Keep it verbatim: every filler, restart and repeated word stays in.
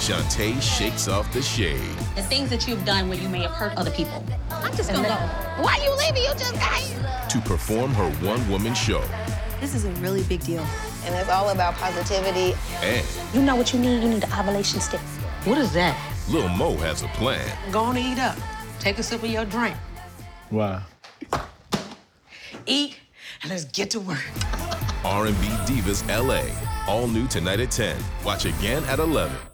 Shantae shakes off the shade. The things that you've done when you may have hurt other people. I'm just gonna go. Why are you leaving? You just got here. To perform her one-woman show. This is a really big deal. And it's all about positivity. And You know what you need? You need an ovulation stick. What is that? Lil Mo has a plan. Go on and eat up. Take a sip of your drink. Wow. Eat, and let's get to work. R and B Divas L A. All new tonight at ten. Watch again at eleven.